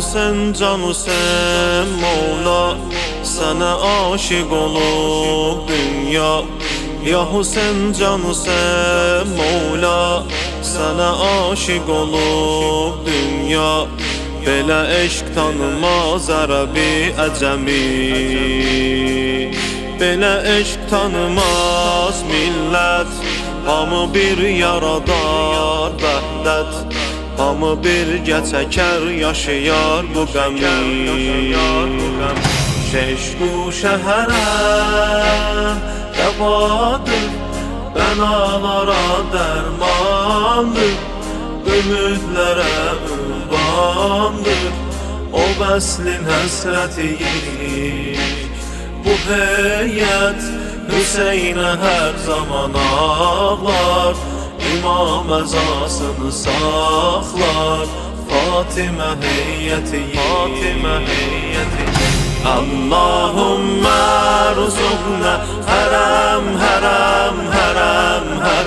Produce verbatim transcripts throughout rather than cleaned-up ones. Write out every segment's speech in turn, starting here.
sen canı sen Mevla, sana aşık olup dünya. Yahu sen canı sen Mevla, sana aşık olup dünya. Belə eşq tanımaz Ərəbi əcəmi, belə eşq tanımaz millət. Hamı bir yaradar vəhdət, hamı birgə çəkər yaşayar bu qəmi. Şeşqu şəhərə dəvadır, bənalara dərmandır, ümidlərə ünvandır. O vəslin həsrəti bu heyət Hüseynə hər zaman ağlar, İmam əzasını saxlar, Fatimə heyəti, Fatimə heyəti. Allahümmə rzuqnə hərəm, hərəm, hərəm,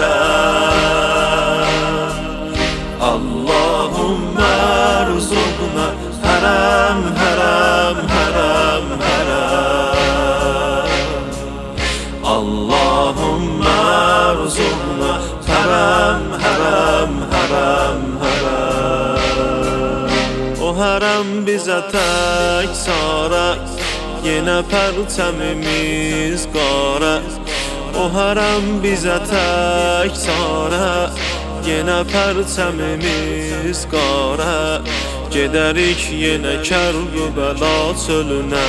hərəm. Allahümmə rzuqnə hərəm, hərəm, hərəm, hərəm. Allahümmə rzuqnə hərəm, hərəm, hərəm, hərəm. O hərəm bizə tək sarə, yenə pərçəmimiz qarə. O hərəm bizə tək sarə, yenə pərçəmimiz qarə. Gedərik yenə Kərbəla çölünə,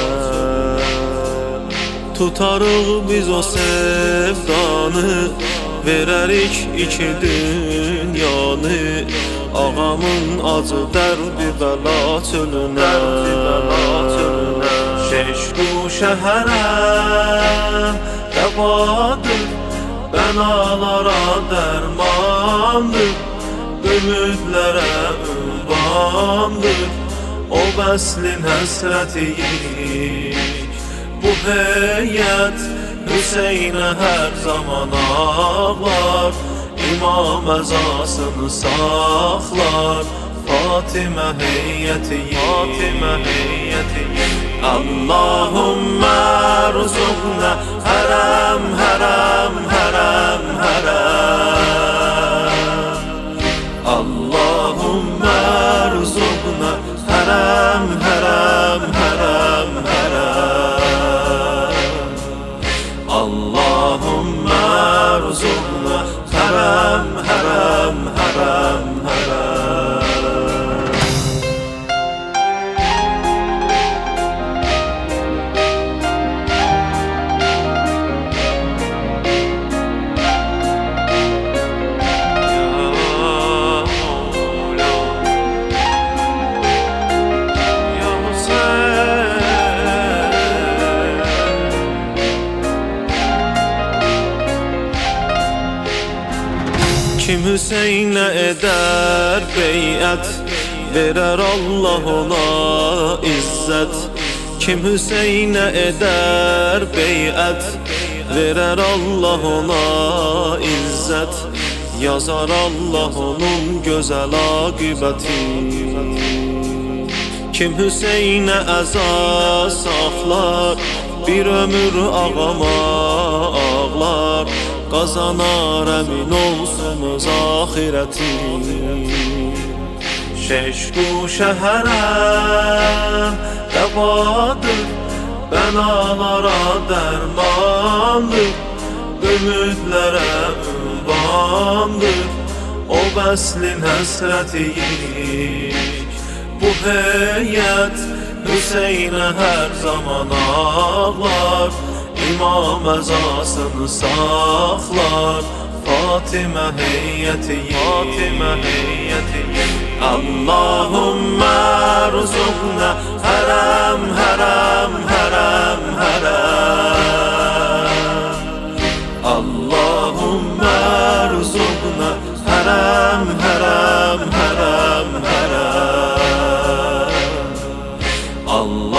tutarıq biz o sevdanı, verərik iki dünyanı. Ağamın acı dərdi bəla çölünə, Şeşqu şəhərə dəvadır, bənalara dərmandır, ümidlərə ünvandır. O vəslin həsrəti bu heyət Hüseynə hər zaman ağlar, İmam əzasını saxlar, Fatimə heyəti, Fatimə heyəti. Allahümmə rzuqnə hərəm, hərəm, hərəm, hərəm. Allahümmə rzuqnə hərəm, hərəm, hərəm, hərəm. Allahümmə rzuqnə hərəm, hərəm, hərəm, hərəm. Kim Hüseynə edər beyət, verər Allah ona izzət. Kim Hüseynə edər beyət, verər Allah ona izzət. Yazar Allah onun gözəl aqibəti. Kim Hüseynə əza saxlar, bir ömür ağama ağlar, qazanar əmin olsun öz axirəti. Şeşqu şəhərə dəvadır, bənalara dərmandır, ümidlərə ünvandır. O vəslin həsrəti bu heyət Hüseynə hər zaman ağlar, İmam əzasını saxlar, Fatimə heyəti, Fatimə heyəti. Allahümmə rzuqnə hərəm, hərəm, hərəm, hərəm. Allahümmə rzuqnə hərəm, hərəm, hərəm, hərəm. Allah